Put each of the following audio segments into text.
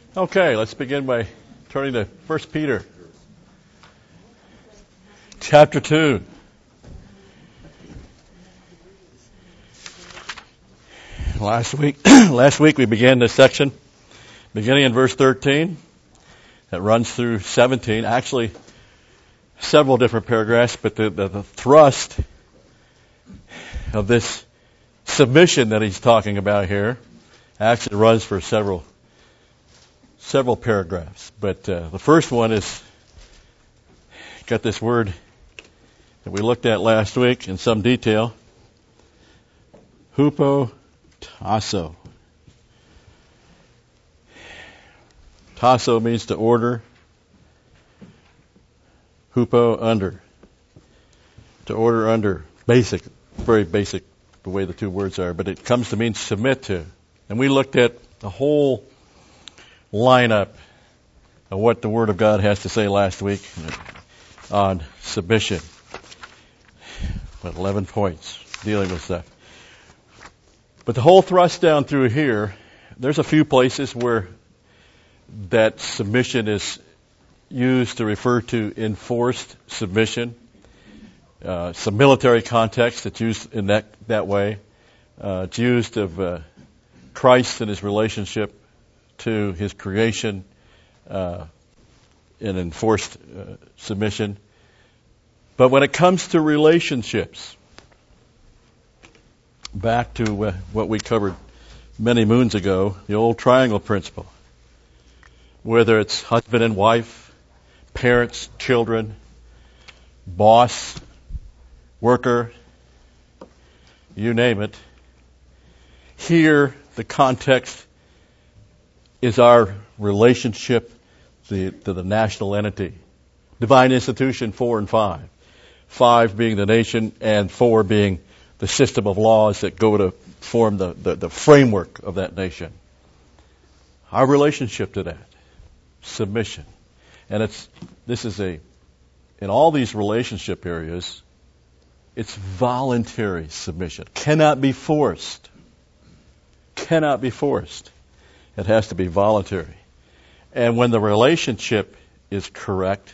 Okay, let's begin by turning to 1 Peter chapter 2. Last week we began this section beginning in verse 13 that runs through 17. Actually, several different paragraphs, but the thrust of this submission that he's talking about here actually runs for several paragraphs. But the first one is got this word that we looked at last week in some detail. Hupotasso. Tasso means to order. Hupo, under. To order under. Basic, very basic the way the two words are, but it comes to mean submit to. And we looked at the whole lineup of what the Word of God has to say last week on submission. 11 points dealing with that. But the whole thrust down through here, there's a few places where that submission is used to refer to enforced submission. Some military context that's used in that way. It's used of Christ and his relationship to his creation in enforced submission. But when it comes to relationships, back to what we covered many moons ago, the old triangle principle, whether it's husband and wife, parents, children, boss, worker, you name it. Here, the context is our relationship to the national entity. Divine institution 4 and 5. 5 being the nation and 4 being the system of laws that go to form the framework of that nation. Our relationship to that. Submission. And in all these relationship areas, it's voluntary submission. Cannot be forced. Cannot be forced. It has to be voluntary. And when the relationship is correct,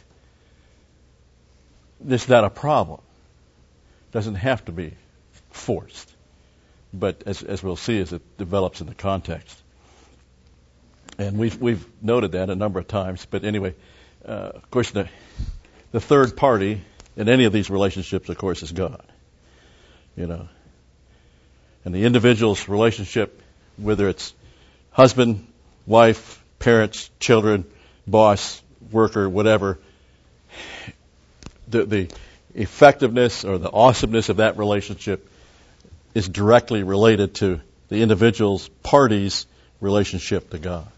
it's not a problem. It doesn't have to be forced. But as we'll see as it develops in the context. And we've noted that a number of times. But anyway, of course, the third party in any of these relationships, of course, is God. You know. And the individual's relationship, whether it's husband, wife, parents, children, boss, worker, whatever, the effectiveness or the awesomeness of that relationship is directly related to the individual's party's relationship to God.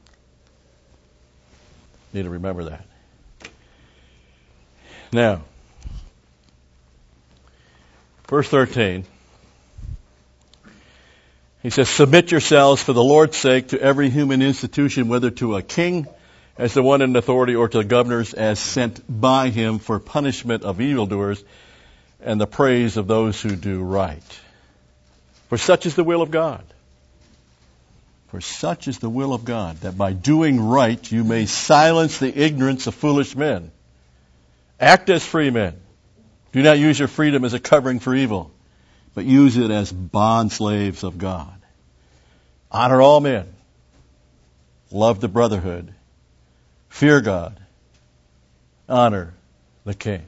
You need to remember that. Now, verse 13. He says, submit yourselves for the Lord's sake to every human institution, whether to a king as the one in authority or to governors as sent by him for punishment of evildoers and the praise of those who do right. For such is the will of God. For such is the will of God, that by doing right you may silence the ignorance of foolish men. Act as free men. Do not use your freedom as a covering for evil, but use it as bondslaves of God. Honor all men. Love the brotherhood. Fear God. Honor the king.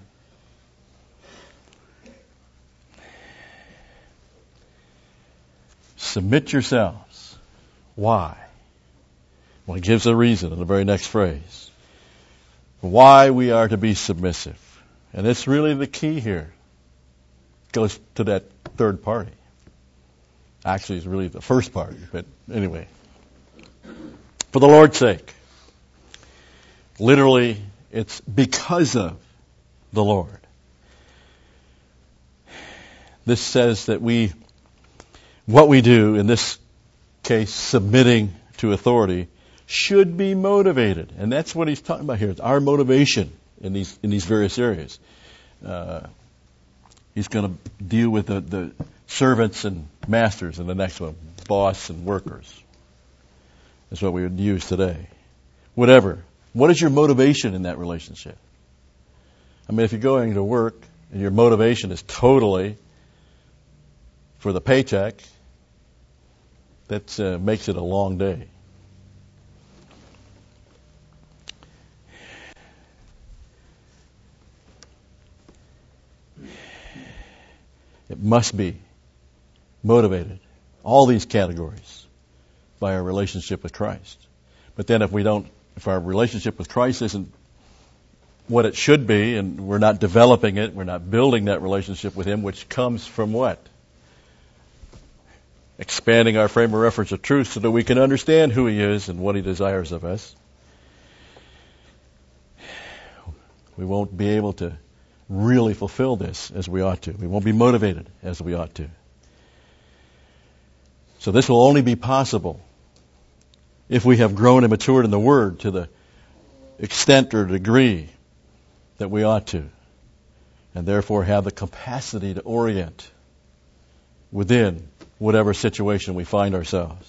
Submit yourselves. Why? Well, he gives a reason in the very next phrase. Why we are to be submissive. And it's really the key here. It goes to that third party. Actually, it's really the first party, but anyway. For the Lord's sake. Literally, it's because of the Lord. This says that what we do, in this case, submitting to authority, should be motivated. And that's what he's talking about here. It's our motivation in these various areas. He's going to deal with the servants and masters in the next one, boss and workers. That's what we would use today. whatever. What is your motivation in that relationship? I mean, if you're going to work and your motivation is totally for the paycheck, that makes it a long day. It must be motivated, all these categories, by our relationship with Christ. But then if our relationship with Christ isn't what it should be, and we're not developing it, we're not building that relationship with Him, which comes from what? Expanding our frame of reference of truth so that we can understand who He is and what He desires of us. We won't be able to really fulfill this as we ought to. We won't be motivated as we ought to. So this will only be possible if we have grown and matured in the Word to the extent or degree that we ought to, and therefore have the capacity to orient within whatever situation we find ourselves.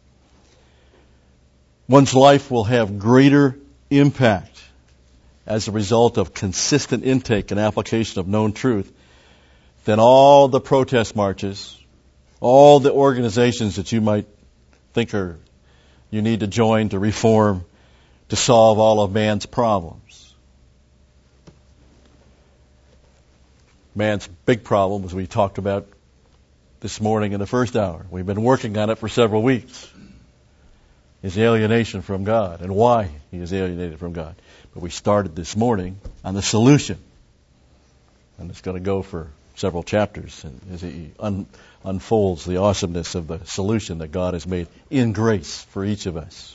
One's life will have greater impact as a result of consistent intake and application of known truth than all the protest marches, all the organizations that you might think you need to join to reform, to solve all of man's problems. Man's big problem, as we talked about this morning in the first hour, we've been working on it for several weeks, is alienation from God and why he is alienated from God. But we started this morning on the solution. And it's going to go for several chapters as he unfolds the awesomeness of the solution that God has made in grace for each of us.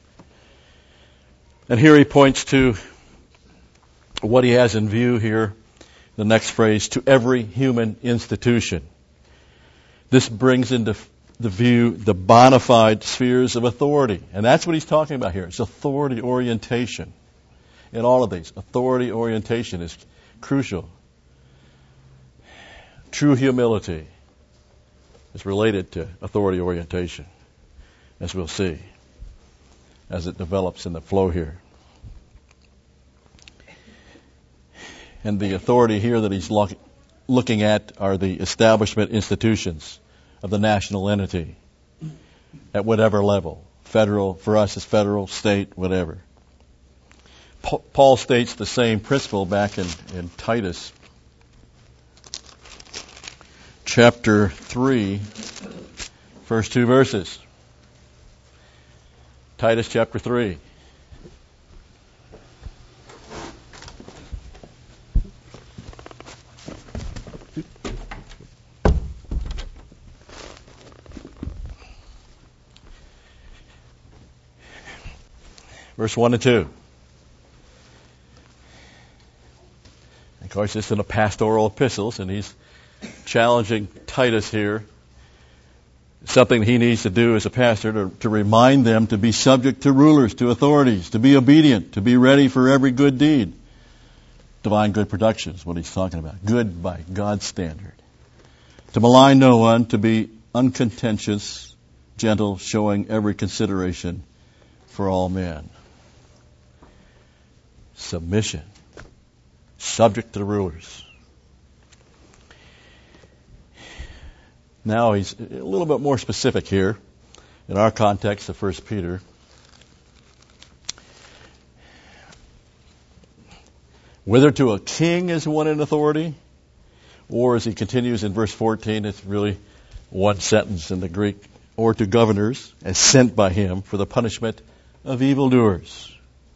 And here he points to what he has in view here, the next phrase, to every human institution. This brings into the view the bona fide spheres of authority. And that's what he's talking about here. It's authority orientation. In all of these, authority orientation is crucial. True humility is related to authority orientation, as we'll see, as it develops in the flow here. And the authority here that he's looking at are the establishment institutions of the national entity at whatever level. Federal, for us, is federal, state, whatever. Paul states the same principle back in Titus chapter 3, first two verses. Titus chapter 3. Verse 1 and 2. Of course, it's in the pastoral epistles, and he's challenging Titus here. Something he needs to do as a pastor to remind them to be subject to rulers, to authorities, to be obedient, to be ready for every good deed. Divine good production is what he's talking about. Good by God's standard. To malign no one, to be uncontentious, gentle, showing every consideration for all men. Submission. Subject to the rulers. Now he's a little bit more specific here in our context of 1 Peter. Whether to a king as one in authority, or as he continues in verse 14, it's really one sentence in the Greek, or to governors as sent by him for the punishment of evildoers.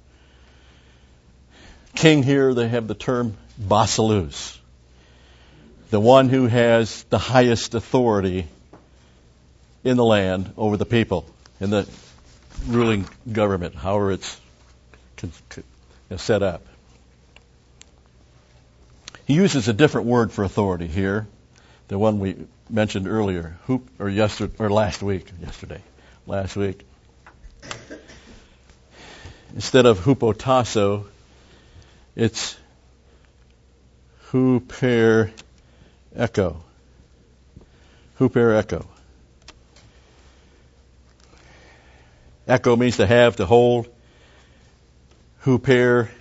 King here, they have the term basileus, the one who has the highest authority in the land over the people, in the ruling government, however it's set up. He uses a different word for authority here, the one we mentioned earlier, last week. Instead of hupotasso, it's huper echo. Huper echo. Echo means to have, to hold. who pair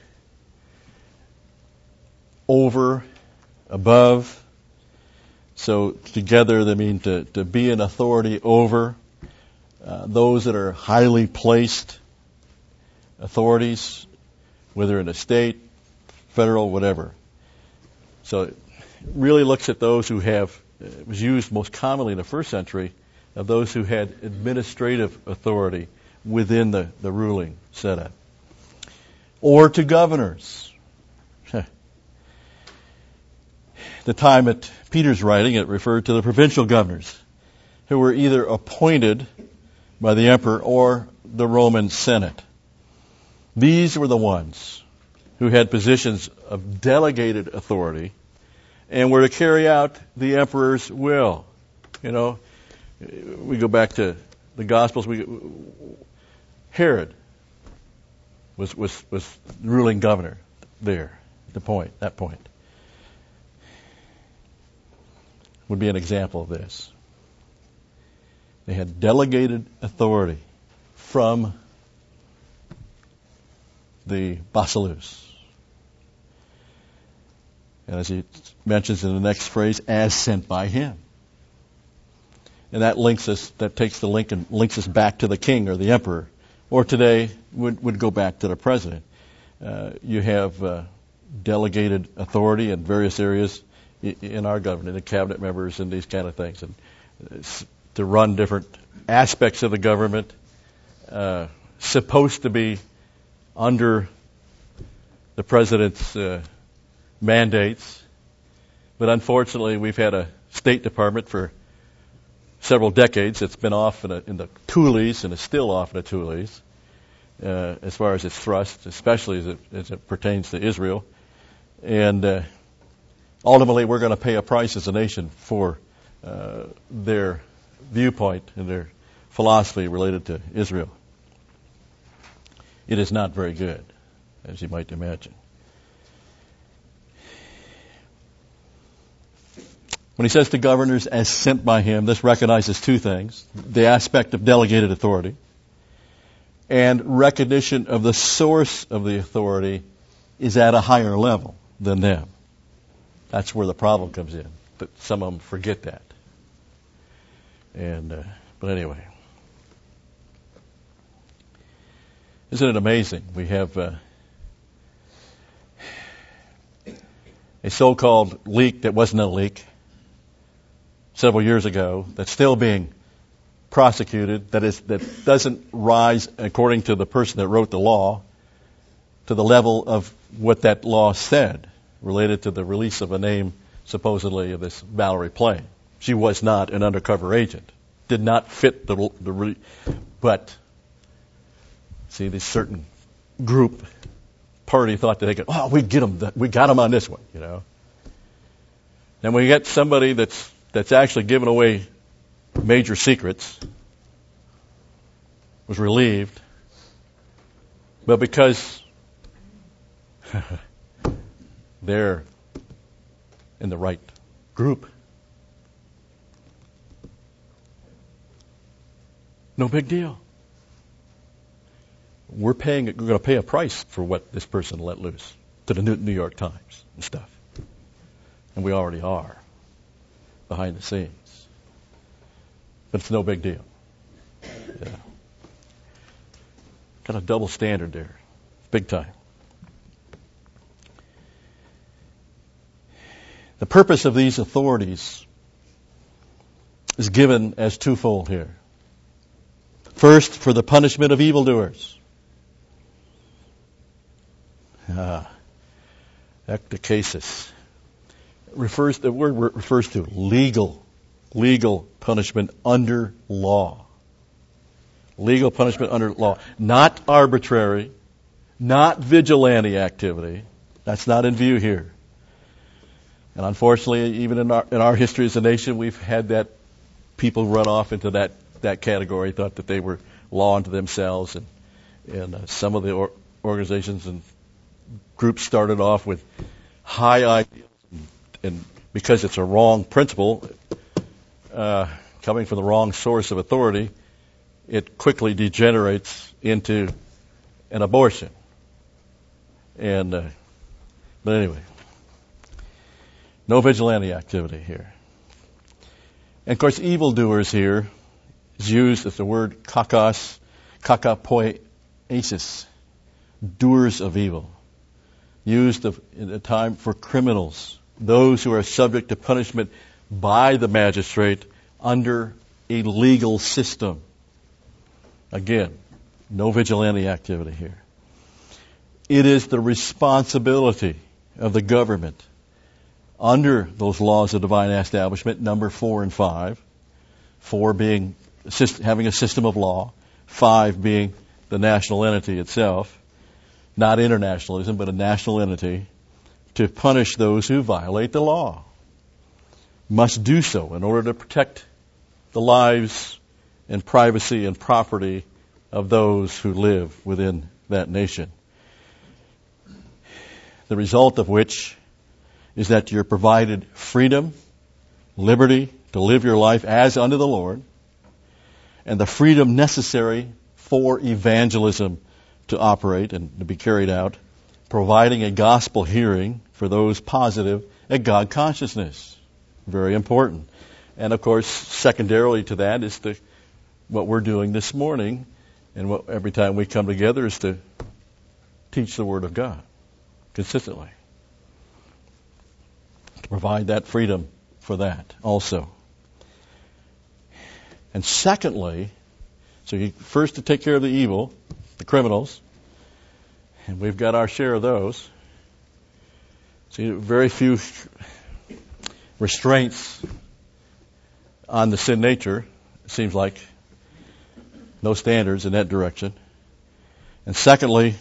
over, above. So together they mean to be an authority over those that are highly placed authorities, whether in a state, federal, whatever. So it really looks at those who have, it was used most commonly in the first century, of those who had administrative authority within the ruling setup. Or to governors. The time at Peter's writing, it referred to the provincial governors, who were either appointed by the emperor or the Roman Senate. These were the ones who had positions of delegated authority and were to carry out the emperor's will. You know, we go back to the Gospels. Herod was ruling governor there. That point would be an example of this. They had delegated authority from the basileus. And as he mentions in the next phrase, as sent by him. And that takes the link and links us back to the king or the emperor. Or today would go back to the president. You have delegated authority in various areas in our government, the cabinet members and these kind of things, and to run different aspects of the government, supposed to be under the president's mandates. But unfortunately, we've had a State Department for several decades. It's been off in the Tules and is still off in the Tules as far as its thrust, especially as it pertains to Israel. And ultimately, we're going to pay a price as a nation for their viewpoint and their philosophy related to Israel. It is not very good, as you might imagine. When he says to governors as sent by him, this recognizes two things: the aspect of delegated authority and recognition of the source of the authority is at a higher level than them. That's where the problem comes in. But some of them forget that. But anyway, isn't it amazing? We have a so-called leak that wasn't a leak several years ago that's still being prosecuted, that doesn't rise, according to the person that wrote the law, to the level of what that law said related to the release of a name, supposedly, of this Valerie Plame. She was not an undercover agent. Did not fit but see, this certain group party thought that they could, we got them on this one, you know. And when you get somebody that's actually given away major secrets, was relieved, but because they're in the right group, no big deal. We're going to pay a price for what this person let loose to the New York Times and stuff. And we already are behind the scenes. But it's no big deal. Yeah. Got a double standard there. Big time. The purpose of these authorities is given as twofold here. First, for the punishment of evildoers. Ectocasis. The word refers to legal punishment under law. Legal punishment under law. Not arbitrary, not vigilante activity. That's not in view here. And unfortunately, even in our history as a nation, we've had that people run off into that category, thought that they were law unto themselves, and some of the organizations and groups started off with high ideals, and because it's a wrong principle, coming from the wrong source of authority, it quickly degenerates into an abortion. And but anyway, no vigilante activity here. And of course, evildoers here is used as the word kakos, kakapoiesis, doers of evil, used in a time for criminals, those who are subject to punishment by the magistrate under a legal system. Again, no vigilante activity here. It is the responsibility of the government under those laws of divine establishment, number 4 and 5, 4 being having a system of law, 5 being the national entity itself, not internationalism, but a national entity, to punish those who violate the law. Must do so in order to protect the lives and privacy and property of those who live within that nation. The result of which is that you're provided freedom, liberty to live your life as unto the Lord, and the freedom necessary for evangelism to operate and to be carried out, providing a gospel hearing for those positive a God consciousness. Very important. And of course, secondarily to that is what we're doing this morning, and what every time we come together is to teach the Word of God consistently. To provide that freedom for that also. And secondly, first to take care of the evil, the criminals, and we've got our share of those. See, very few restraints on the sin nature, it seems like. No standards in that direction. And secondly,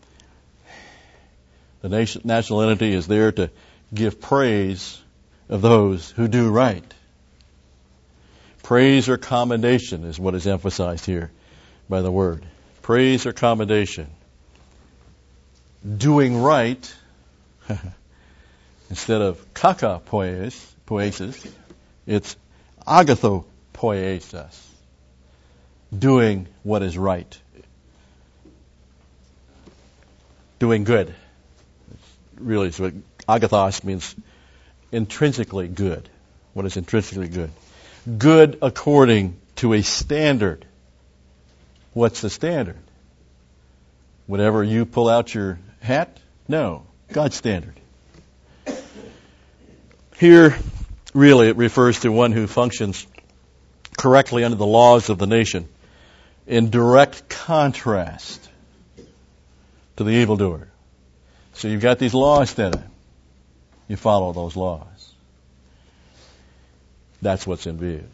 the national entity is there to give praise of those who do right. Praise or commendation is what is emphasized here by the word. Praise or commendation. Doing right, instead of kakapoiesis, it's agathopoiesis. Doing what is right. Doing good. Really, so agathos means intrinsically good. What is intrinsically good? Good according to a standard. What's the standard? Whenever you pull out your hat? No. God's standard. Here, really, it refers to one who functions correctly under the laws of the nation, in direct contrast to the evildoer. So you've got these laws then. You follow those laws. That's what's in view.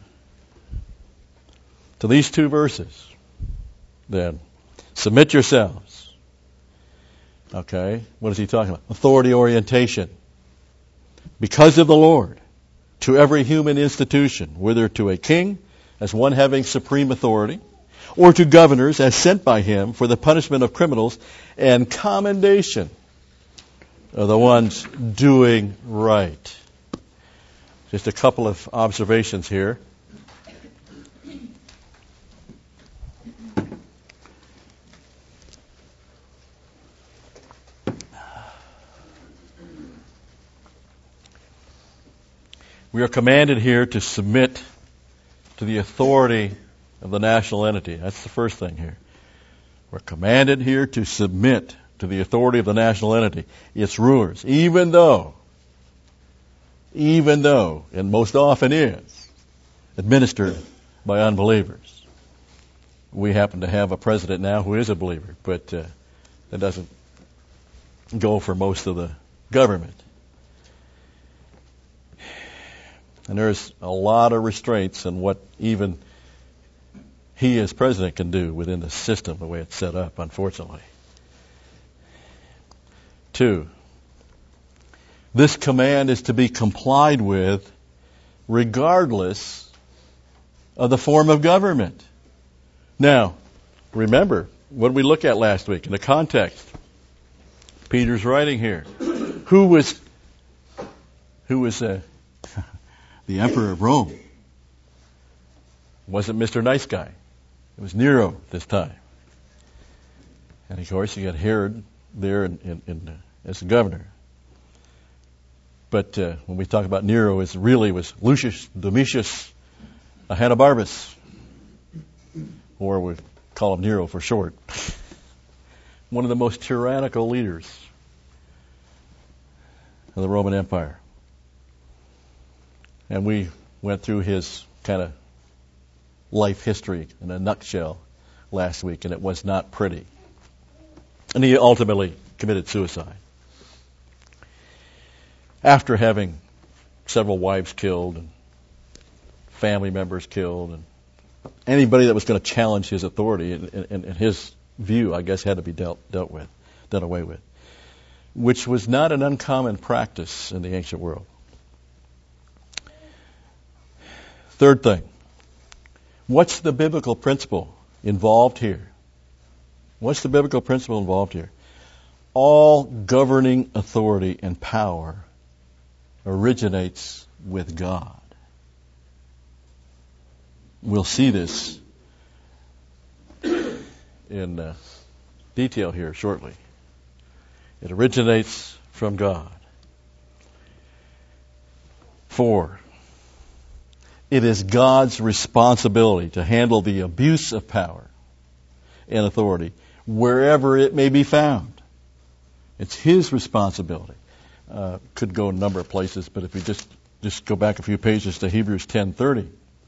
To these two verses, then, submit yourselves. Okay, what is he talking about? Authority orientation. Because of the Lord, to every human institution, whether to a king, as one having supreme authority, or to governors as sent by him for the punishment of criminals, and commendation of the ones doing right. Just a couple of observations here. We are commanded here to submit to the authority of the national entity. That's the first thing here. We're commanded here to submit to the authority of the national entity, its rulers, even though, and most often is, administered by unbelievers. We happen to have a president now who is a believer, but that doesn't go for most of the government. And there's a lot of restraints on what even he as president can do within the system, the way it's set up, unfortunately. 2, this command is to be complied with regardless of the form of government. Now, remember, what did we look at last week in the context? Peter's writing here. Who was the emperor of Rome? It wasn't Mr. Nice Guy. It was Nero this time. And of course, you got Herod there as a governor. But when we talk about Nero, it really was Lucius Domitius Ahenobarbus, or we call him Nero for short. One of the most tyrannical leaders of the Roman Empire. And we went through his kind of life history in a nutshell last week, and it was not pretty. And he ultimately committed suicide after having several wives killed and family members killed, and anybody that was going to challenge his authority in his view, I guess, had to be done away with, which was not an uncommon practice in the ancient world. Third thing, what's the biblical principle involved here? What's the biblical principle involved here? All governing authority and power originates with God. We'll see this in detail here shortly. It originates from God. 4, it is God's responsibility to handle the abuse of power and authority wherever it may be found. It's His responsibility. Could go a number of places, but if we just go back a few pages to Hebrews 10:30.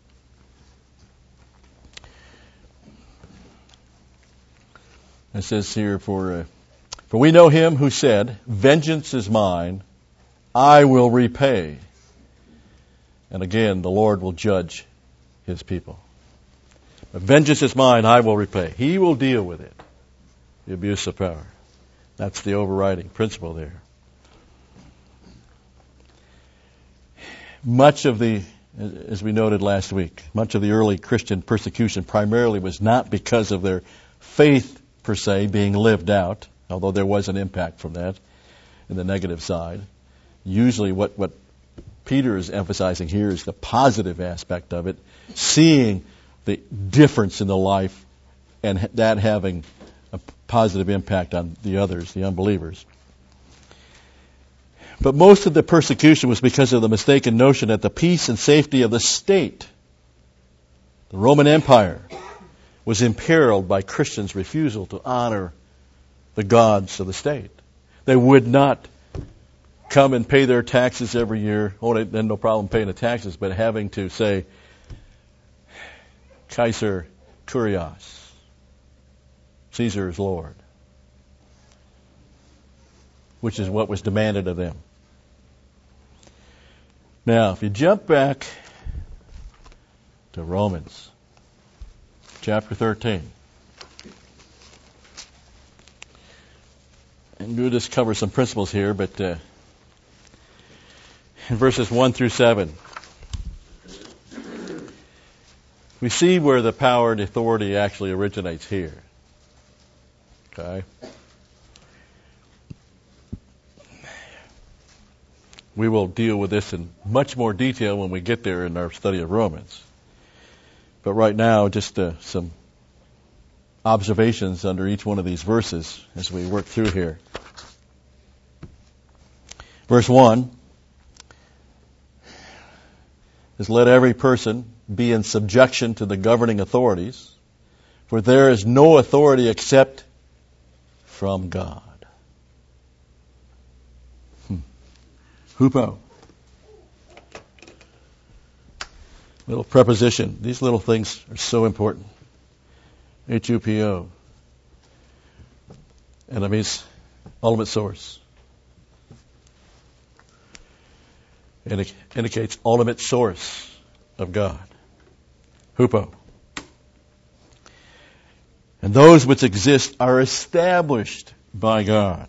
It says here, for we know Him who said, "Vengeance is mine, I will repay." And again, the Lord will judge His people. But vengeance is mine, I will repay. He will deal with it, the abuse of power. That's the overriding principle there. Much of the, as we noted last week, much of the early Christian persecution primarily was not because of their faith per se being lived out, although there was an impact from that in the negative side. Usually what Peter is emphasizing here is the positive aspect of it, seeing the difference in the life and that having a positive impact on the others, the unbelievers. But most of the persecution was because of the mistaken notion that the peace and safety of the state, the Roman Empire, was imperiled by Christians' refusal to honor the gods of the state. They would not come and pay their taxes every year. Oh, they had no problem paying the taxes, but having to say, Kaiser Kurios, Caesar is Lord, which is what was demanded of them. Now, if you jump back to Romans chapter 13, and we'll just cover some principles here, but in verses 1 through 7, we see where the power and authority actually originates here. Okay? We will deal with this in much more detail when we get there in our study of Romans. But right now, just some observations under each one of these verses as we work through here. Verse 1 is, "Let every person be in subjection to the governing authorities, for there is no authority except from God." Hupo. Little preposition. These little things are so important. Hupo. And it means ultimate source. It indicates ultimate source of God. Hupo. And those which exist are established by God.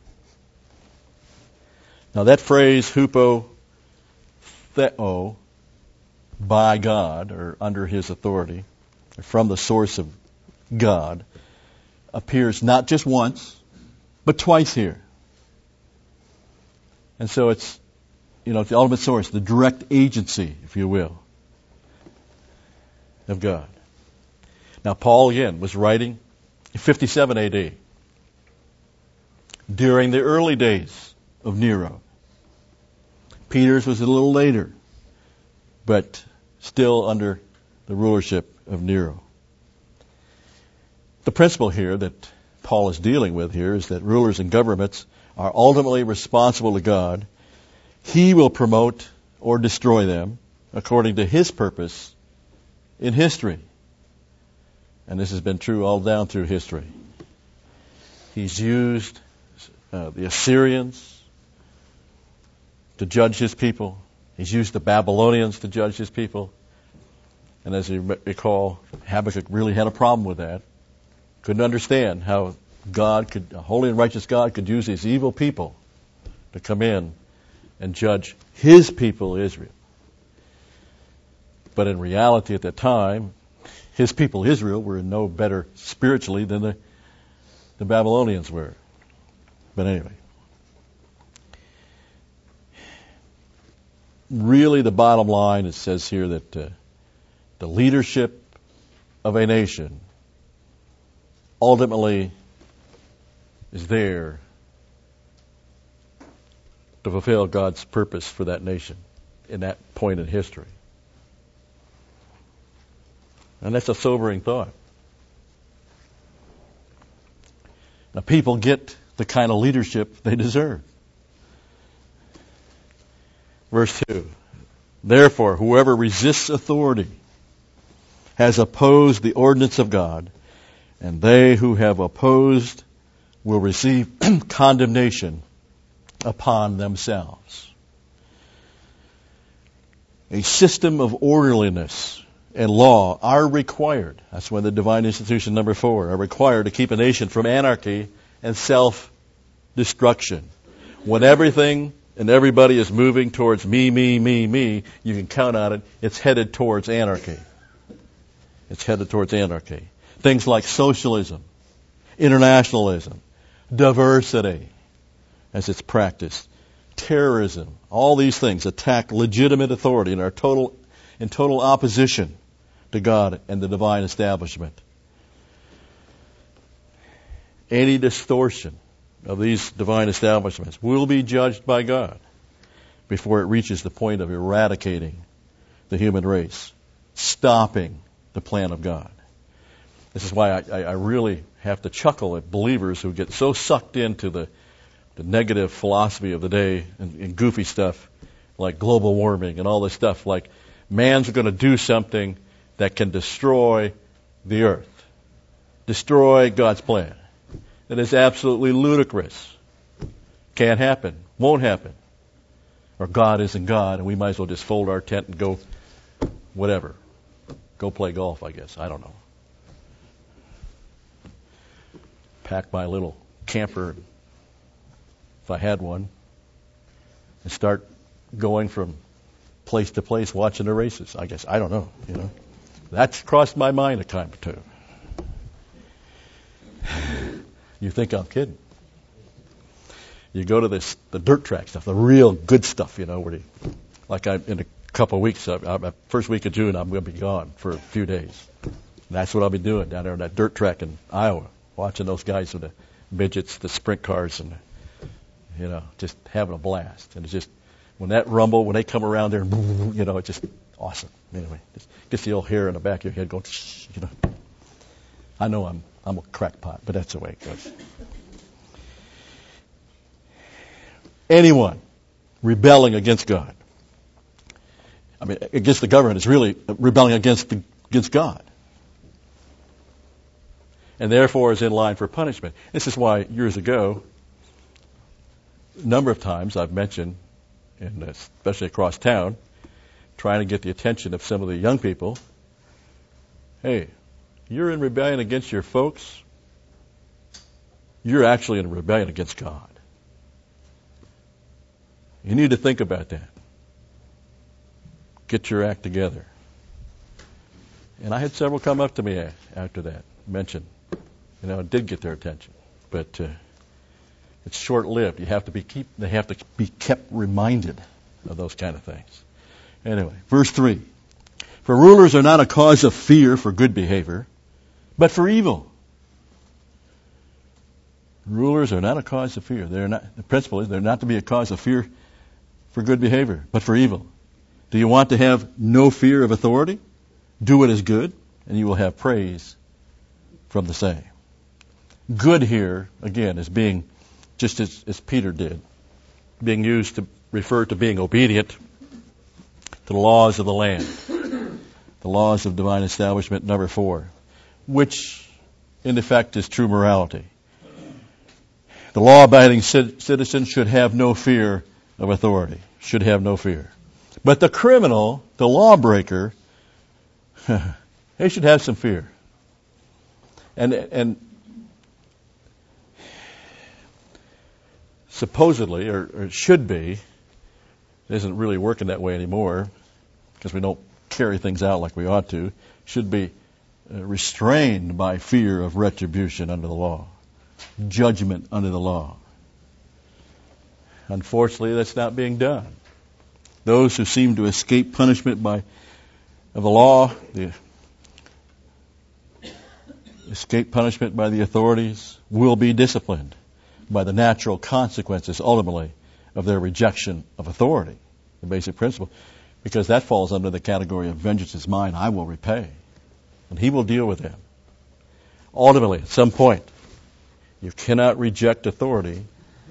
Now that phrase, hupo theo, by God, or under His authority, or from the source of God, appears not just once, but twice here. And so it's, it's the ultimate source, the direct agency, if you will, of God. Now Paul, again, was writing in 57 AD. during the early days of Nero. Peter's was a little later, but still under the rulership of Nero. The principle here that Paul is dealing with here is that rulers and governments are ultimately responsible to God. He will promote or destroy them according to His purpose in history. And this has been true all down through history. He's used the Assyrians to judge His people. He's used the Babylonians to judge His people. And as you recall, Habakkuk really had a problem with that. Couldn't understand how a holy and righteous God could use these evil people to come in and judge His people, Israel. But in reality at that time, His people, Israel, were no better spiritually than the Babylonians were. But anyway. Really the bottom line, it says here that the leadership of a nation ultimately is there to fulfill God's purpose for that nation in that point in history. And that's a sobering thought. Now, people get the kind of leadership they deserve. Verse 2. Therefore, whoever resists authority has opposed the ordinance of God, and they who have opposed will receive condemnation upon themselves. A system of orderliness and law are required. That's when the divine institution number 4 are required to keep a nation from anarchy and self-destruction. When everything and everybody is moving towards me, you can count on it. It's headed towards anarchy. It's headed towards anarchy. Things like socialism, internationalism, diversity, as it's practiced, terrorism, all these things attack legitimate authority and are in total opposition to God and the divine establishment. Any distortion of these divine establishments will be judged by God before it reaches the point of eradicating the human race, stopping the plan of God. This is why I really have to chuckle at believers who get so sucked into the negative philosophy of the day and goofy stuff like global warming and all this stuff, like man's going to do something that can destroy the earth, destroy God's plan. It is absolutely ludicrous. Can't happen. Won't happen. Or God isn't God, and we might as well just fold our tent and go whatever. Go play golf, I guess. I don't know. Pack my little camper, if I had one, and start going from place to place watching the races, I guess. I don't know, That's crossed my mind a time or two. You think I'm kidding. You go to the dirt track stuff, the real good stuff, where in a couple of weeks, first week of June, I'm going to be gone for a few days. And that's what I'll be doing down there on that dirt track in Iowa, watching those guys with the midgets, the sprint cars, and, just having a blast. And it's just, when that rumble, when they come around there, it's just awesome. Anyway, just gets the old hair in the back of your head going, I know I'm a crackpot, but that's the way it goes. Anyone rebelling against God, against the government, is really rebelling against God. And therefore is in line for punishment. This is why years ago, a number of times I've mentioned, and especially across town, trying to get the attention of some of the young people, hey, you're in rebellion against your folks, you're actually in rebellion against God. You need to think about that. Get your act together. And I had several come up to me after that, mention, it did get their attention, but it's short-lived. They have to be kept reminded of those kind of things. Anyway, verse 3. For rulers are not a cause of fear for good behavior, but for evil. Rulers are not a cause of fear. They're not. The principle is they're not to be a cause of fear for good behavior, but for evil. Do you want to have no fear of authority? Do what is good, and you will have praise from the same. Good here, again, is being, just as Peter did, being used to refer to being obedient to the laws of the land, the laws of divine establishment, number 4, which in effect is true morality. The law-abiding citizen should have no fear of authority, should have no fear. But the criminal, the lawbreaker, they should have some fear. And supposedly, or it should be, it isn't really working that way anymore because we don't carry things out like we ought to, should be restrained by fear of retribution under the law, judgment under the law. Unfortunately, that's not being done. Those who seem to escape punishment of the law, escape punishment by the authorities, will be disciplined by the natural consequences, ultimately, of their rejection of authority, the basic principle, because that falls under the category of vengeance is mine, I will repay, and he will deal with them. Ultimately, at some point, you cannot reject authority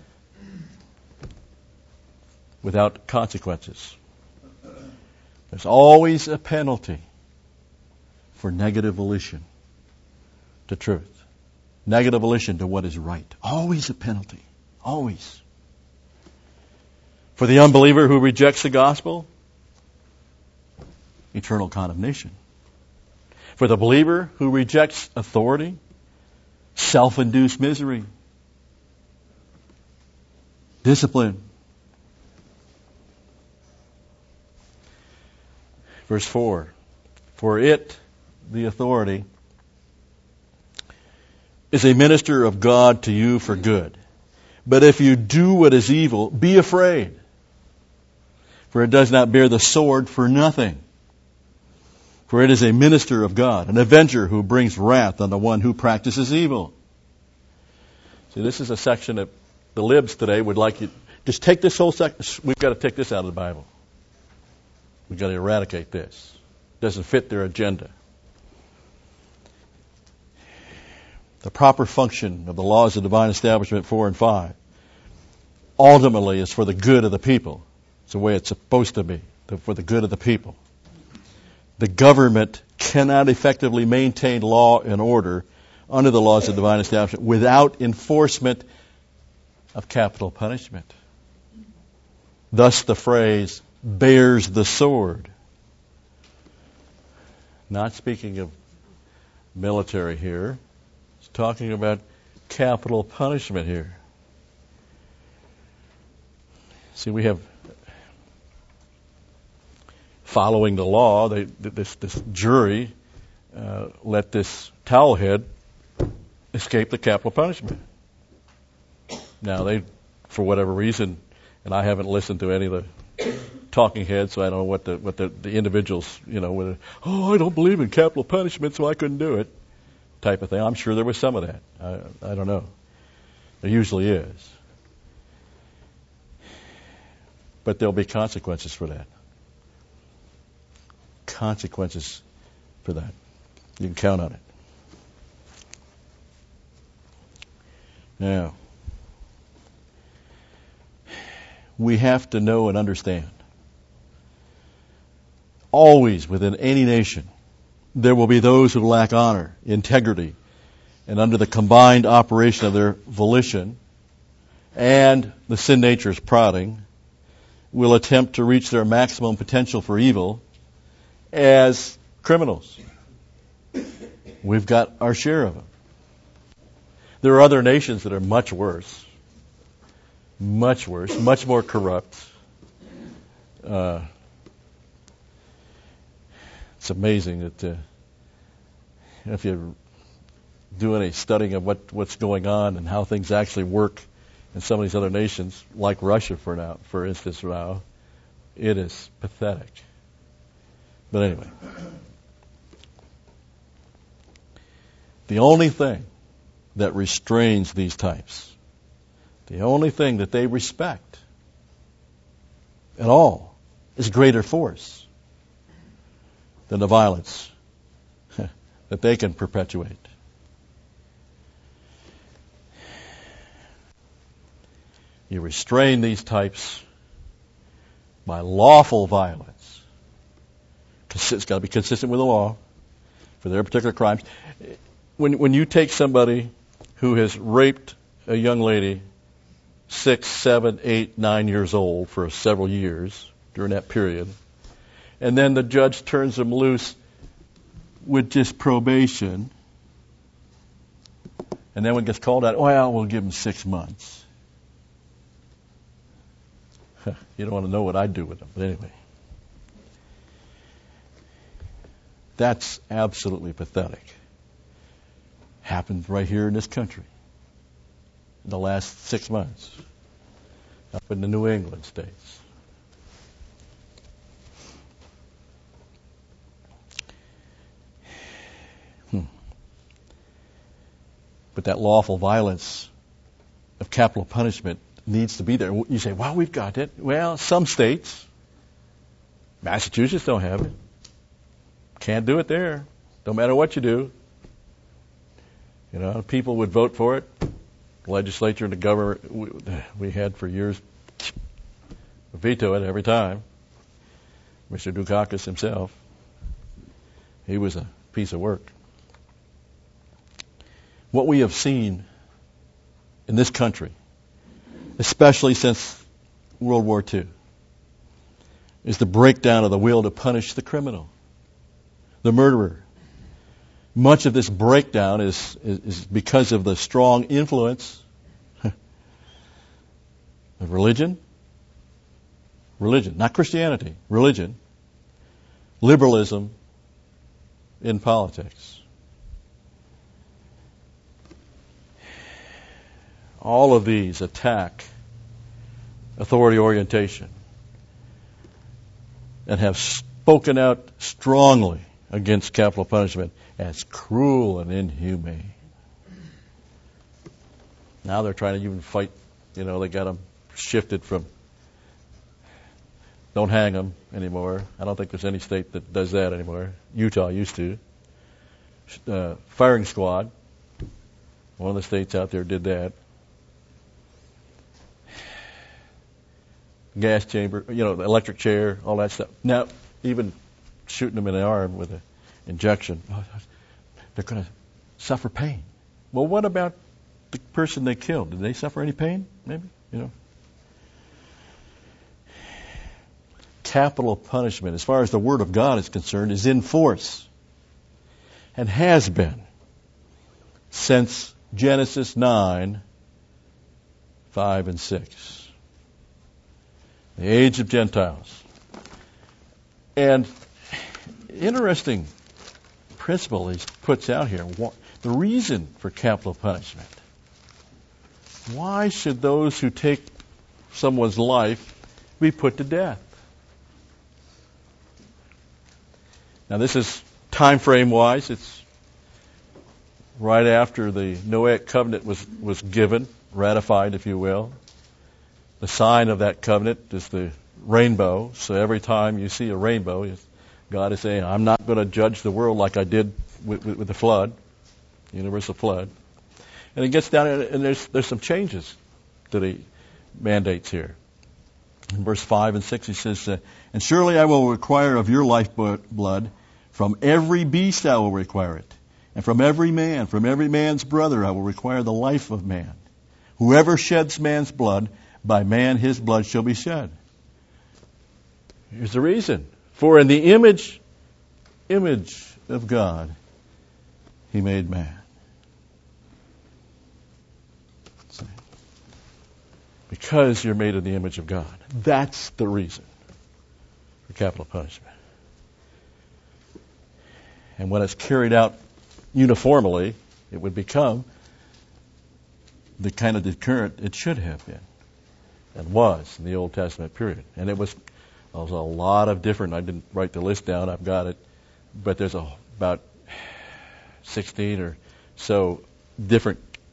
without consequences. There's always a penalty for negative volition to truth. Negative volition to what is right. Always a penalty. Always. For the unbeliever who rejects the gospel, eternal condemnation. For the believer who rejects authority, self-induced misery, discipline. Verse 4, for it, the authority, is a minister of God to you for good. But if you do what is evil, be afraid, for it does not bear the sword for nothing. For it is a minister of God, an avenger who brings wrath on the one who practices evil. See, this is a section that the libs today would like you, just take this whole section, we've got to take this out of the Bible. We've got to eradicate this. It doesn't fit their agenda. The proper function of the laws of divine establishment 4 and 5 ultimately is for the good of the people. It's the way it's supposed to be, for the good of the people. The government cannot effectively maintain law and order under the laws of divine establishment without enforcement of capital punishment. Thus the phrase, bears the sword. Not speaking of military here. It's talking about capital punishment here. See, we have, following the law, this jury let this towelhead escape the capital punishment. Now, they, for whatever reason, and I haven't listened to any of the talking heads, so I don't know what the individuals, whether, I don't believe in capital punishment, so I couldn't do it, type of thing. I'm sure there was some of that. I don't know. There usually is. But there'll be consequences for that. Consequences for that. You can count on it. Now, we have to know and understand, always within any nation, there will be those who lack honor, integrity, and under the combined operation of their volition and the sin nature's prodding, will attempt to reach their maximum potential for evil as criminals. We've got our share of them. There are other nations that are much worse, much more corrupt. It's amazing that if you do any studying of what's going on and how things actually work in some of these other nations, like Russia for instance, it is pathetic. But anyway, the only thing that restrains these types. The only thing that they respect at all is greater force than the violence that they can perpetuate. You restrain these types by lawful violence. It's got to be consistent with the law for their particular crimes. When you take somebody who has raped a young lady 6, 7, 8, 9 years old for several years during that period, and then the judge turns them loose with just probation, and then when it gets called out, well, we'll give them 6 months. You don't want to know what I'd do with them, but anyway. That's absolutely pathetic. Happened right here in this country in the last 6 months up in the New England states. But that lawful violence of capital punishment needs to be there. You say, well, we've got it. Well, some states, Massachusetts don't have it. Can't do it there. Don't matter what you do. You know, people would vote for it. The legislature and the government we had for years veto it every time. Mr. Dukakis himself, he was a piece of work. What we have seen in this country, especially since World War II, is the breakdown of the will to punish the criminal, the murderer. Much of this breakdown is because of the strong influence of religion, not Christianity, religion, liberalism in politics. All of these attack authority orientation and have spoken out strongly against capital punishment as cruel and inhumane. Now they're trying to even fight, they got them shifted from don't hang them anymore. I don't think there's any state that does that anymore. Utah used to. Firing squad. One of the states out there did that. Gas chamber, the electric chair, all that stuff. Now, even shooting them in the arm with an injection, they're going to suffer pain. Well, what about the person they killed? Did they suffer any pain? Maybe, Capital punishment, as far as the Word of God is concerned, is in force and has been since Genesis 9, 5, and 6. The age of Gentiles. And interesting principle he puts out here. The reason for capital punishment. Why should those who take someone's life be put to death? Now this is time frame wise. It's right after the Noahic covenant was given, ratified, if you will. The sign of that covenant is the rainbow. So every time you see a rainbow, God is saying, I'm not going to judge the world like I did with the flood, the universal flood. And it gets down, and there's some changes to the mandates here. In verse 5 and 6 he says, and surely I will require of your lifeblood, from every beast I will require it, and from every man's brother I will require the life of man. Whoever sheds man's blood, by man his blood shall be shed. Here's the reason. For in the image of God he made man. Because you're made in the image of God. That's the reason for capital punishment. And when it's carried out uniformly, it would become the kind of deterrent it should have been and was in the Old Testament period. And there was a lot of different, I didn't write the list down, I've got it, but there's about 16 or so different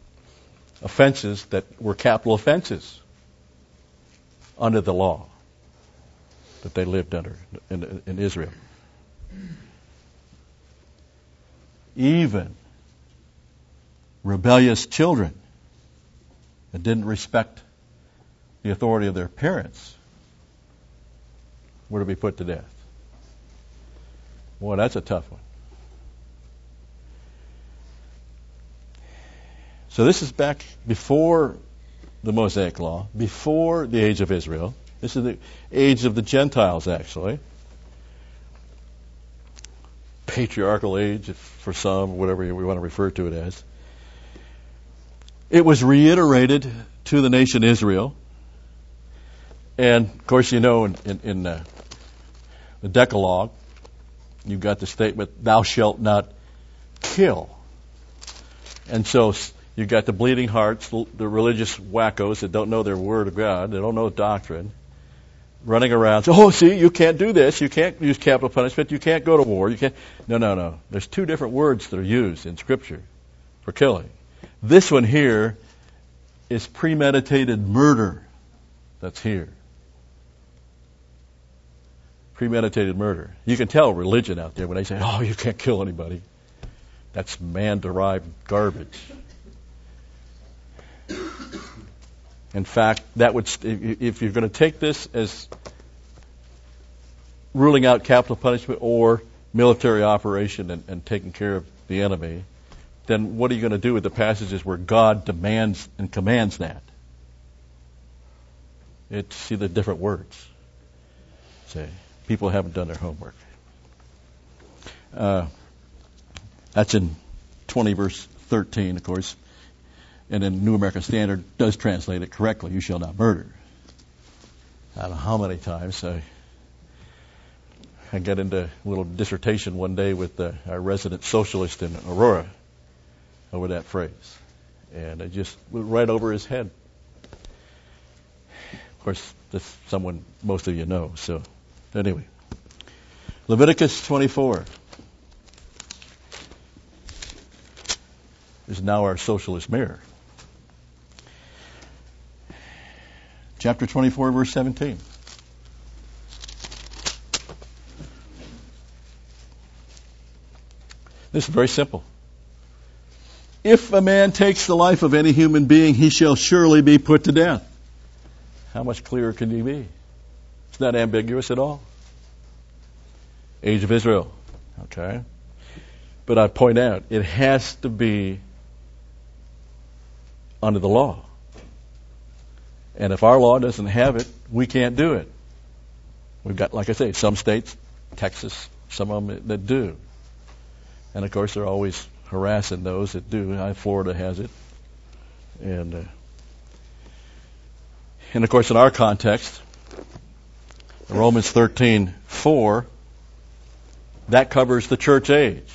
offenses that were capital offenses under the law that they lived under in Israel. Even rebellious children that didn't respect the authority of their parents were to be put to death. Boy, that's a tough one. So this is back before the Mosaic Law, before the age of Israel. This is the age of the Gentiles, actually. Patriarchal age, for some, whatever we want to refer to it as. It was reiterated to the nation Israel. And, of course, you know, in the Decalogue, you've got the statement, thou shalt not kill. And so you've got the bleeding hearts, the religious wackos that don't know their word of God, they don't know doctrine, running around. Oh, see, you can't do this. You can't use capital punishment. You can't go to war. You can't. No. There's two different words that are used in Scripture for killing. This one here is premeditated murder. That's here. Premeditated murder. You can tell religion out there when they say, oh, you can't kill anybody. That's man-derived garbage. In fact, that would, if you're going to take this as ruling out capital punishment or military operation and taking care of the enemy, then what are you going to do with the passages where God demands and commands that? See the different words. Say, people haven't done their homework. That's in 20 verse 13, of course. And then New American Standard does translate it correctly. You shall not murder. I don't know how many times I got into a little dissertation one day with our resident socialist in Aurora over that phrase. And it just went right over his head. Of course, this is someone most of you know. So anyway, Leviticus 24 is now our socialist mirror. Chapter 24, verse 17. This is very simple. If a man takes the life of any human being, he shall surely be put to death. How much clearer can you be? It's not ambiguous at all. Age of Israel. Okay. But I point out, it has to be under the law. And if our law doesn't have it, we can't do it. We've got, like I say, some states, Texas, some of them that do. And of course, they're always harassing those that do. Florida has it. And of course, in our context, Romans 13:4, that covers the church age.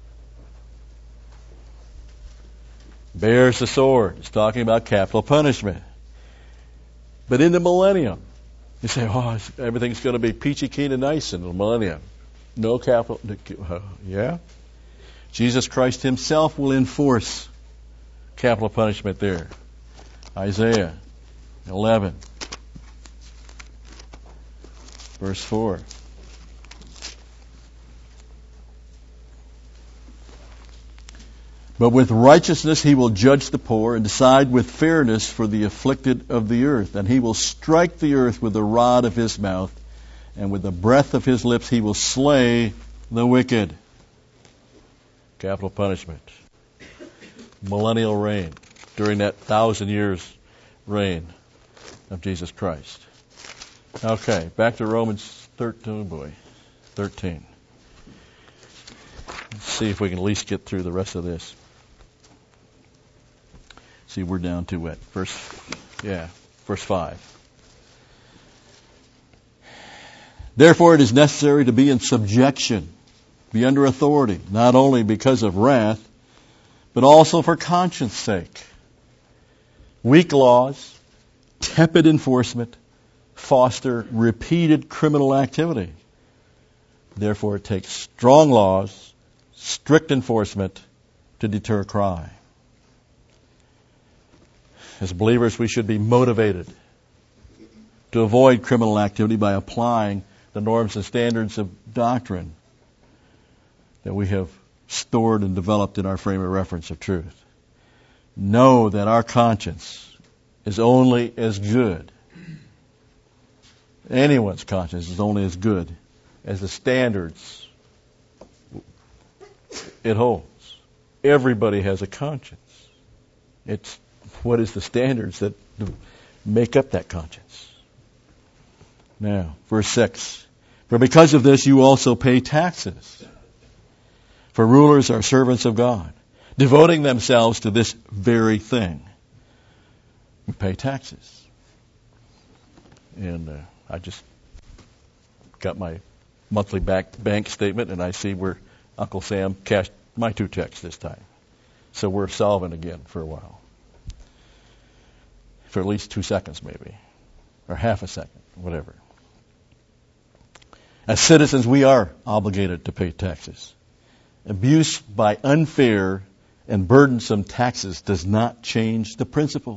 Bears the sword. It's talking about capital punishment. But in the millennium, you say, oh, everything's going to be peachy keen and nice in the millennium. No capital. Yeah? Jesus Christ himself will enforce capital punishment there. Isaiah 11, verse 4. But with righteousness he will judge the poor and decide with fairness for the afflicted of the earth. And he will strike the earth with the rod of his mouth, and with the breath of his lips he will slay the wicked. Capital punishment. Millennial reign. During that 1,000 years reign of Jesus Christ. Okay, back to Romans 13. Let's see if we can at least get through the rest of this. See, we're down to what? Verse 5. Therefore it is necessary to be in subjection, be under authority, not only because of wrath, but also for conscience sake. Weak laws, tepid enforcement, foster repeated criminal activity. Therefore it takes strong laws, strict enforcement to deter crime. As believers, we should be motivated to avoid criminal activity by applying the norms and standards of doctrine that we have stored and developed in our frame of reference of truth. Know that our conscience is only as good. Anyone's conscience is only as good as the standards it holds. Everybody has a conscience. It's what is the standards that make up that conscience. Now, verse 6. For because of this you also pay taxes. For rulers are servants of God, devoting themselves to this very thing. We pay taxes. And I just got my monthly bank statement, and I see where Uncle Sam cashed my 2 checks this time. So we're solvent again for a while. For at least 2 seconds maybe. Or half a second, whatever. As citizens, we are obligated to pay taxes. Abuse by unfair and burdensome taxes does not change the principle.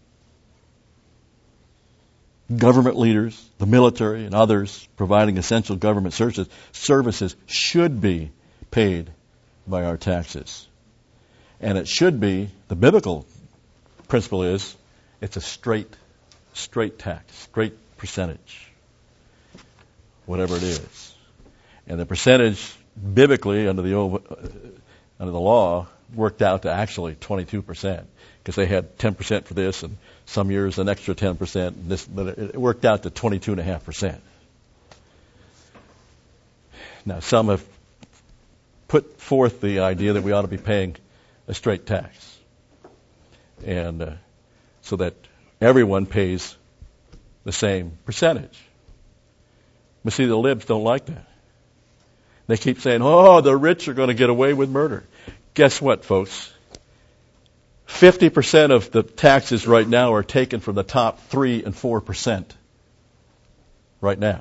Government leaders, the military, and others providing essential government services should be paid by our taxes. And it should be, the biblical principle is, it's a straight tax, straight percentage, whatever it is. And the percentage, biblically, under the law, worked out to actually 22%, because they had 10% for this, and some years an extra 10%. But it worked out to 22.5%. Now, some have put forth the idea that we ought to be paying a straight tax, and so that everyone pays the same percentage. But see, the libs don't like that. They keep saying, oh, the rich are going to get away with murder. Guess what, folks? 50% of the taxes right now are taken from the top 3 and 4% right now.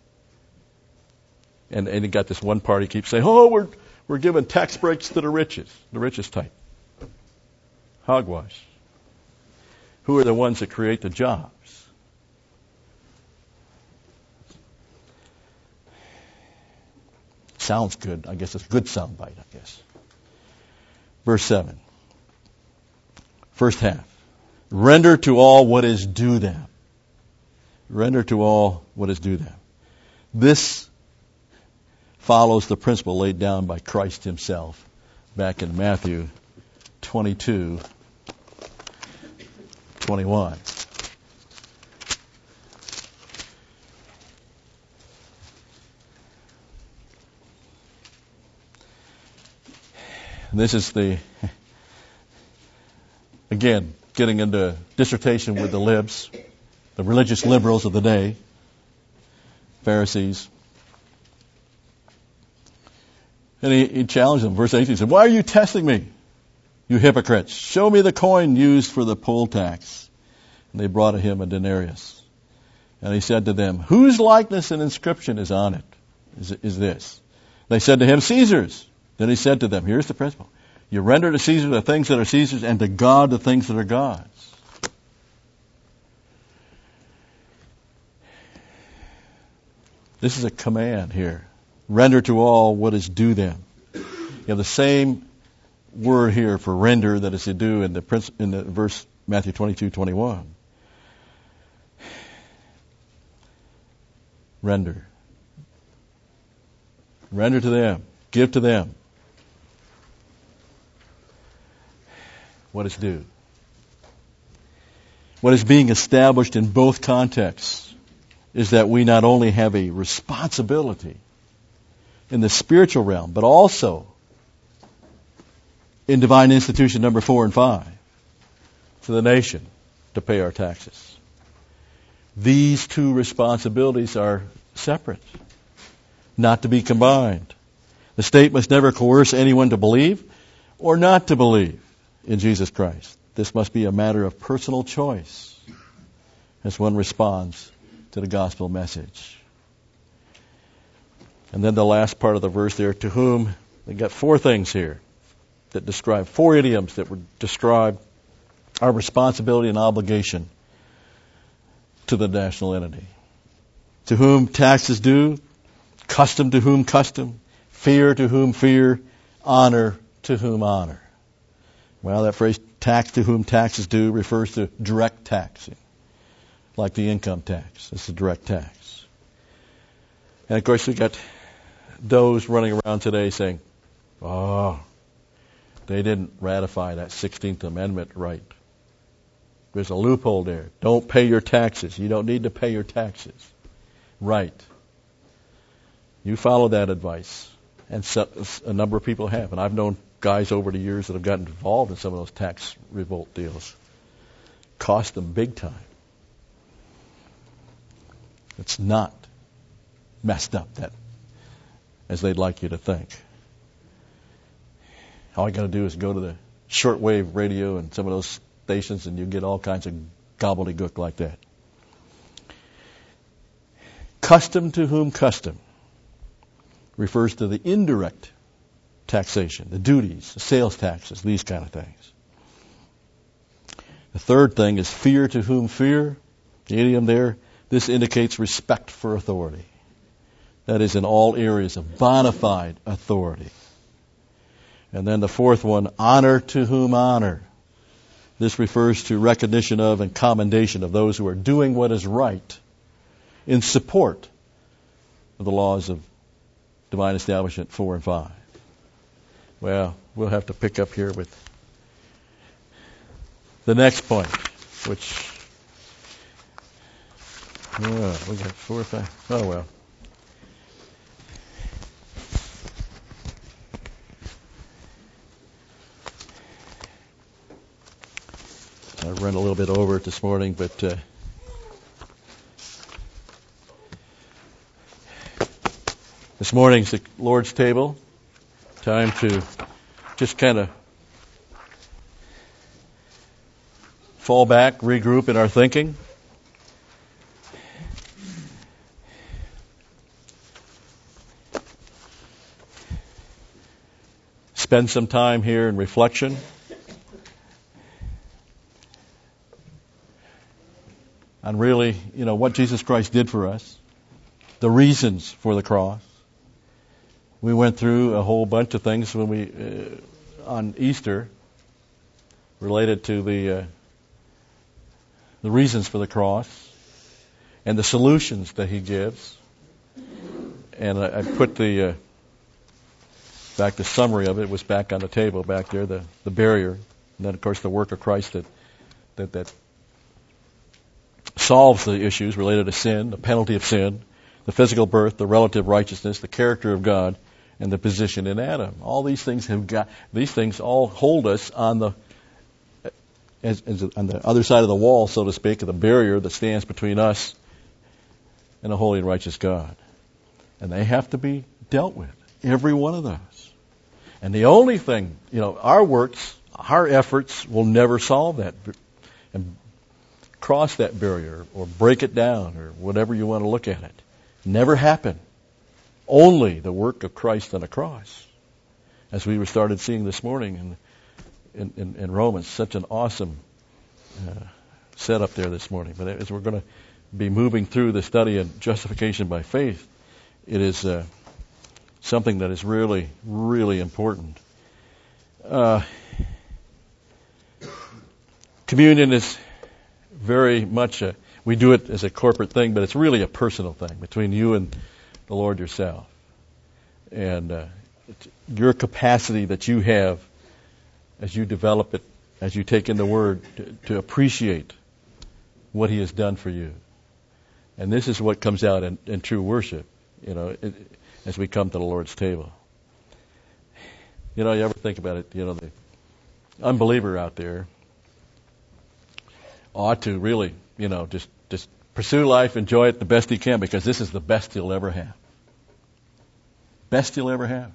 And you got this one party keeps saying, oh, we're giving tax breaks to the richest type. Hogwash. Who are the ones that create the jobs? Sounds good. I guess it's a good soundbite, I guess. Verse 7. First half. Render to all what is due them. Render to all what is due them. This follows the principle laid down by Christ himself back in Matthew 22:21. This is again, getting into dissertation with the libs, the religious liberals of the day, Pharisees. And he challenged them. Verse 18 said, why are you testing me, you hypocrites? Show me the coin used for the poll tax. And they brought to him a denarius. And he said to them, whose likeness and inscription is on it? Is this? They said to him, Caesar's. Then he said to them, here's the principle. You render to Caesar the things that are Caesar's, and to God the things that are God's. This is a command here. Render to all what is due them. You have the same word here for render that is to do in the verse Matthew 22:21. Render. Render to them. Give to them what is due. What is being established in both contexts is that we not only have a responsibility in the spiritual realm, but also in divine institution number 4 and 5, to the nation to pay our taxes. These two responsibilities are separate, not to be combined. The state must never coerce anyone to believe or not to believe in Jesus Christ. This must be a matter of personal choice as one responds to the gospel message. And then the last part of the verse there, to whom, they got 4 things here that describe 4 idioms that would describe our responsibility and obligation to the national entity. To whom taxes due, custom to whom custom, fear to whom fear, honor to whom honor. Well, that phrase, tax to whom taxes due, refers to direct taxing, like the income tax. It's a direct tax. And of course, we got those running around today saying, oh, they didn't ratify that 16th Amendment right. There's a loophole there. Don't pay your taxes. You don't need to pay your taxes. Right. You follow that advice. And a number of people have. And I've known guys over the years that have gotten involved in some of those tax revolt deals. Cost them big time. It's not messed up that as they'd like you to think. All you got to do is go to the shortwave radio and some of those stations and you get all kinds of gobbledygook like that. Custom to whom custom refers to the indirect taxation, the duties, the sales taxes, these kind of things. The third thing is fear to whom fear. The idiom there, this indicates respect for authority. That is in all areas of bona fide authority. And then the fourth one, honor to whom honor. This refers to recognition of and commendation of those who are doing what is right in support of the laws of Divine Establishment 4 and 5. Well, we'll have to pick up here with the next point, which, we got 4 or 5. Oh, well. I ran a little bit over it this morning, but this morning's the Lord's table. Time to just kind of fall back, regroup in our thinking. Spend some time here in reflection. On really, what Jesus Christ did for us, the reasons for the cross. We went through a whole bunch of things when we on Easter related to the reasons for the cross and the solutions that He gives. And I put the summary of it was back on the table back there, the barrier, and then of course the work of Christ that solves the issues related to sin, the penalty of sin, the physical birth, the relative righteousness, the character of God, and the position in Adam. All these things all hold us on the on the other side of the wall, so to speak, of the barrier that stands between us and a holy and righteous God. And they have to be dealt with, every one of those. And the only thing, our works, our efforts will never solve that and cross that barrier or break it down or whatever you want to look at it. Never happen. Only the work of Christ on the cross. As we started seeing this morning in Romans, such an awesome setup there this morning. But as we're going to be moving through the study of justification by faith, it is something that is really, really important. Communion is very much we do it as a corporate thing, but it's really a personal thing between you and the Lord yourself. And your capacity that you have as you develop it, as you take in the Word, to appreciate what He has done for you. And this is what comes out in true worship, as we come to the Lord's table. You ever think about it, the unbeliever out there ought to really, just pursue life, enjoy it the best he can, because this is the best he'll ever have. Best he'll ever have.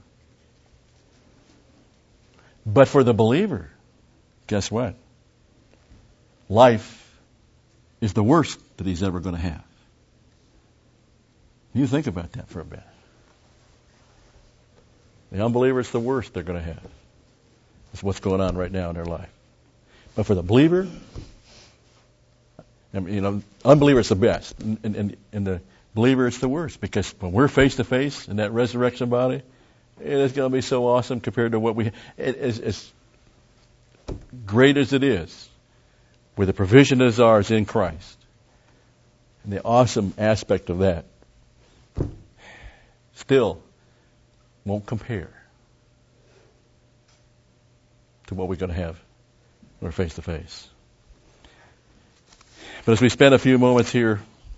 But for the believer, guess what? Life is the worst that he's ever going to have. You think about that for a bit. The unbeliever is the worst they're going to have. That's what's going on right now in their life. But for the believer, I mean, unbeliever is the best, and the believer is the worst, because when we're face to face in that resurrection body, it is going to be so awesome compared to what as great as it is, where the provision is ours in Christ, and the awesome aspect of that still won't compare to what we're going to have when we're face to face. But as we spend a few moments here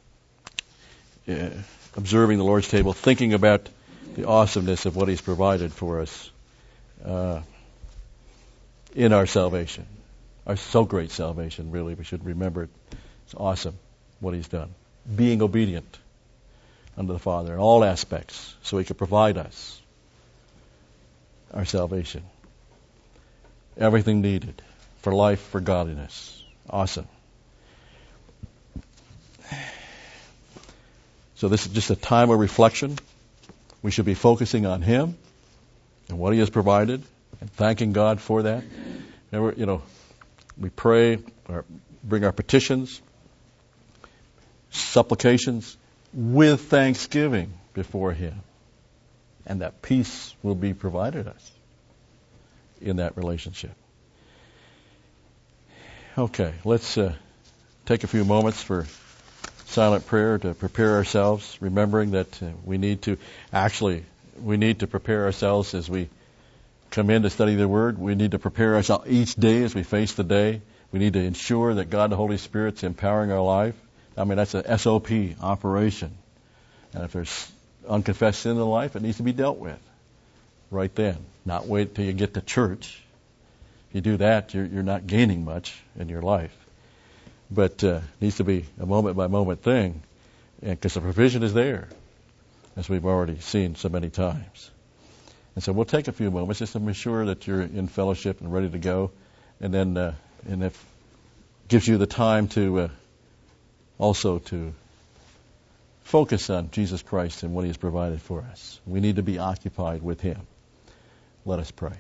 observing the Lord's table, thinking about the awesomeness of what He's provided for us in our salvation, our so great salvation, really, we should remember it. It's awesome what He's done. Being obedient unto the Father in all aspects, so He could provide us our salvation. Everything needed for life, for godliness. Awesome. So this is just a time of reflection. We should be focusing on Him and what He has provided and thanking God for that. We pray or bring our petitions, supplications with thanksgiving before Him. And that peace will be provided us in that relationship. Okay, let's take a few moments for silent prayer to prepare ourselves, remembering that we need to prepare ourselves as we come in to study the Word. We need to prepare ourselves each day as we face the day. We need to ensure that God the Holy Spirit's empowering our life. I mean, that's a SOP operation. And if there's unconfessed sin in the life, it needs to be dealt with right then. Not wait till you get to church. If you do that, you're not gaining much in your life. But it needs to be a moment-by-moment thing, because the provision is there, as we've already seen so many times. And so we'll take a few moments just to make sure that you're in fellowship and ready to go, and then and if gives you the time to also to focus on Jesus Christ and what He has provided for us. We need to be occupied with Him. Let us pray.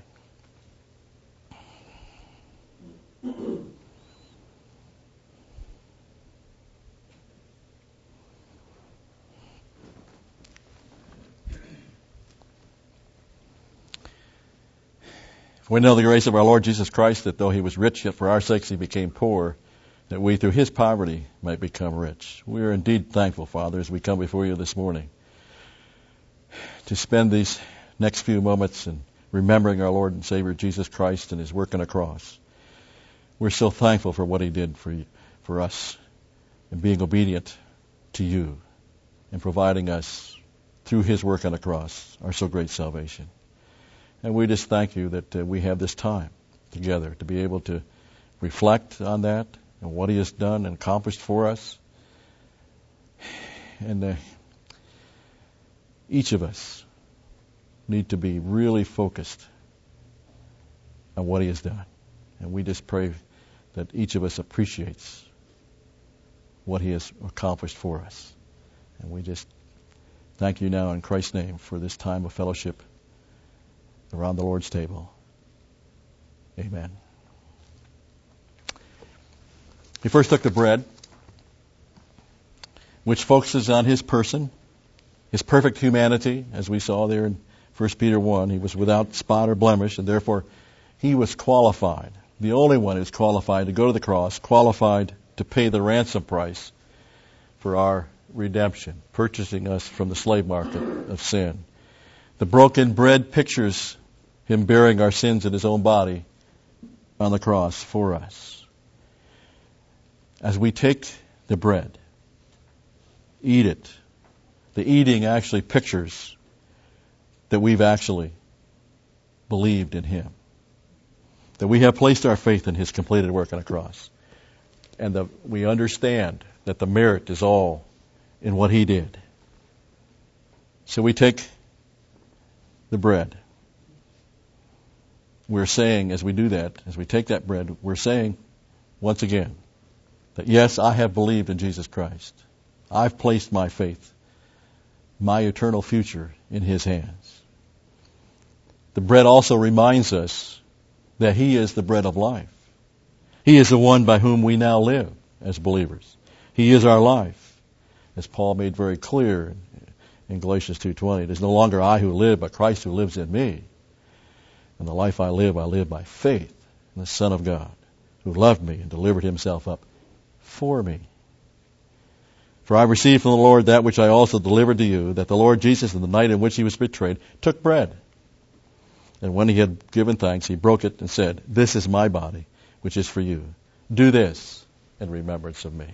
We know the grace of our Lord Jesus Christ, that though He was rich, yet for our sakes He became poor, that we through His poverty might become rich. We are indeed thankful, Father, as we come before You this morning, to spend these next few moments in remembering our Lord and Savior Jesus Christ and His work on the cross. We're so thankful for what He did for us, and being obedient to You, and providing us through His work on the cross our so great salvation. And we just thank You that we have this time together to be able to reflect on that and what He has done and accomplished for us. And each of us need to be really focused on what He has done. And we just pray that each of us appreciates what He has accomplished for us. And we just thank You now in Christ's name for this time of fellowship around the Lord's table. Amen. He first took the bread, which focuses on His person, His perfect humanity, as we saw there in 1 Peter 1. He was without spot or blemish, and therefore He was qualified, the only one who's qualified to go to the cross, qualified to pay the ransom price for our redemption, purchasing us from the slave market of sin. The broken bread pictures Him bearing our sins in His own body on the cross for us. As we take the bread, eat it, the eating actually pictures that we've actually believed in Him, that we have placed our faith in His completed work on the cross, and that we understand that the merit is all in what He did. So we take the bread. We're saying, as we do that, as we take that bread, we're saying once again that yes, I have believed in Jesus Christ. I've placed my faith, my eternal future, in His hands. The bread also reminds us that He is the bread of life. He is the one by whom we now live as believers. He is our life, as Paul made very clear in Galatians 2:20. It is no longer I who live, but Christ who lives in me. And the life I live by faith in the Son of God, who loved me and delivered himself up for me. For I received from the Lord that which I also delivered to you, that the Lord Jesus, in the night in which he was betrayed, took bread. And when he had given thanks, he broke it and said, "This is my body, which is for you. Do this in remembrance of me."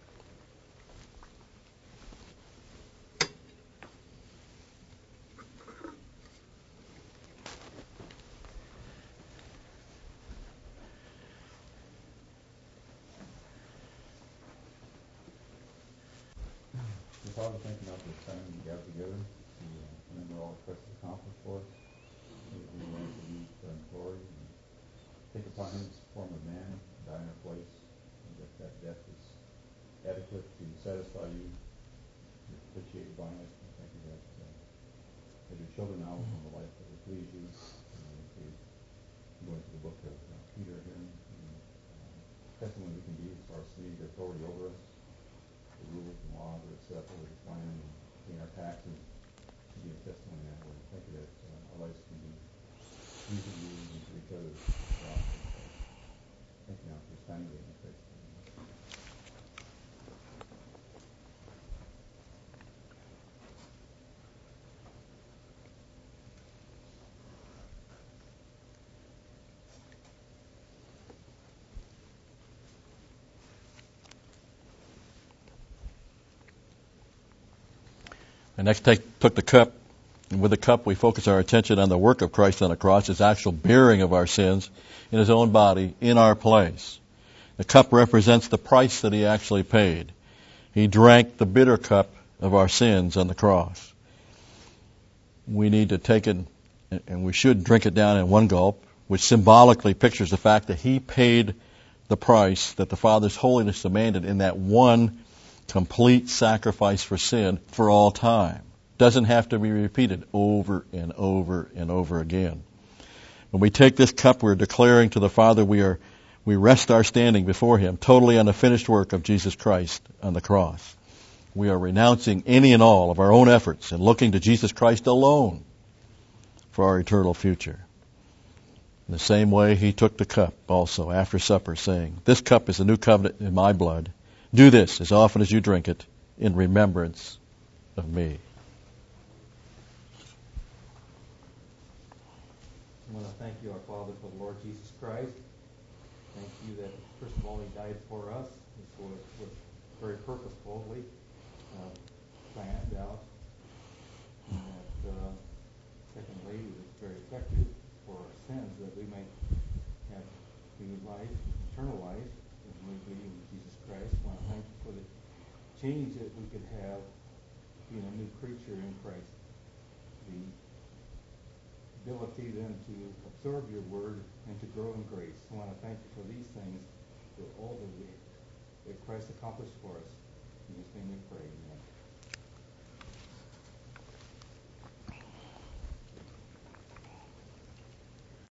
Father, thank you now for this time we gather together to remember all that Christ has accomplished for us. We learn to use for His glory and take upon Him the form of man, die in our place, and that death is adequate to satisfy you, to propitiate by us. And thank you that as your children now live a life that will please you. As we go into the book of Peter here, and testimony we can be as far as seeing the authority over us, the rules and laws that are set up over this land, and paying our taxes, to be a testimony that way. Thank you that our lives can be using you and to each other. Thank you now for this time today in Christ. And next took the cup, and with the cup we focus our attention on the work of Christ on the cross, his actual bearing of our sins in his own body in our place. The cup represents the price that he actually paid. He drank the bitter cup of our sins on the cross. We need to take it, and we should drink it down in one gulp, which symbolically pictures the fact that he paid the price that the Father's holiness demanded in that one complete sacrifice for sin for all time. Doesn't have to be repeated over and over and over again. When we take this cup, we're declaring to the Father we rest our standing before him totally on the finished work of Jesus Christ on the cross. We are renouncing any and all of our own efforts and looking to Jesus Christ alone for our eternal future. In the same way, he took the cup also after supper, saying, "This cup is the new covenant in my blood. Do this as often as you drink it in remembrance of me." I want to thank you, our Father, for the Lord Jesus Christ. Thank you that, first of all, he died for us. This was very purposefully planned out. And that, secondly, it was very effective for our sins, that we might have new life, eternal life, as we believe in Jesus Christ. I want to thank you for the change that we could have being a new creature in Christ. The ability then to absorb your word and to grow in grace. I want to thank you for these things, for all that Christ accomplished for us. In his name we pray. Amen.